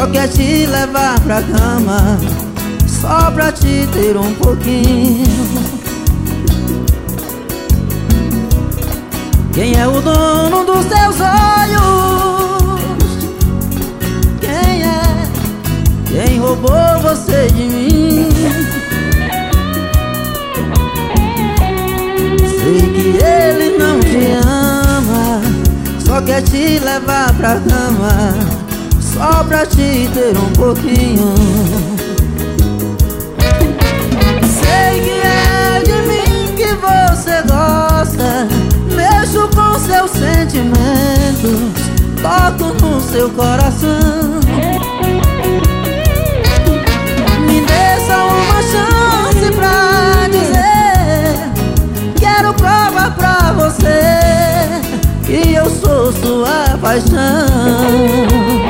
só quer te levar pra cama, só pra te ter um pouquinho. Quem é o dono dos teus olhos? Quem é? Quem roubou você de mim? Sei que ele não te ama, só quer te levar pra cama, só pra te ter um pouquinho. Sei que é de mim que você gosta, mexo com seus sentimentos, toco no seu coração. Me dê só uma chance pra dizer, quero provar pra você que eu sou sua paixão.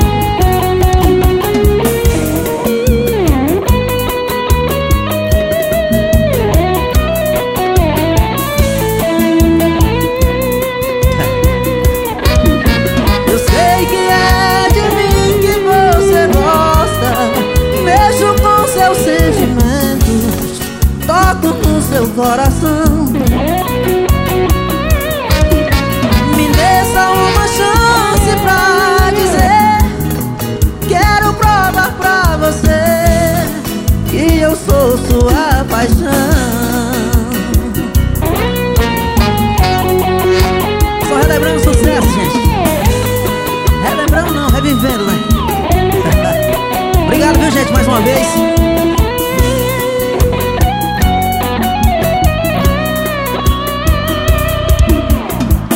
Toco no seu coração. Me dê só uma chance pra dizer, quero provar pra você que eu sou sua paixão. Só relembrando o sucesso, gente. Relembrando não, revivendo, né? Obrigado, viu, gente, mais uma vez.